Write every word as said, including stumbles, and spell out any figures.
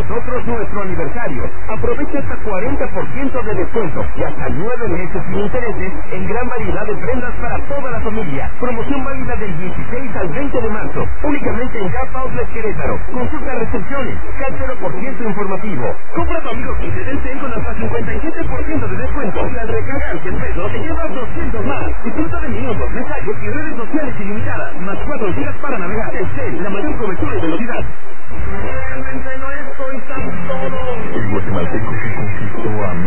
nosotros nuestro aniversario. Aprovecha hasta cuarenta por ciento de descuento y hasta nueve meses sin intereses en gran variedad de prendas para toda la familia. Promoción válida del dieciséis al veinte de marzo, únicamente en Gap Outlet Querétaro. Consulta recepciones, C A T cero por ciento informativo. Compra a tu amigo Quince del cen con hasta cincuenta y siete por ciento de descuento. Y al recargar cien pesos te llevas doscientos más. Disfruta de minutos, mensajes y redes sociales ilimitadas, más cuatro gigas para navegar. Telcel, la mayor cobertura y velocidad. Realmente no estoy tan solo. El guatemalteco que conquistó a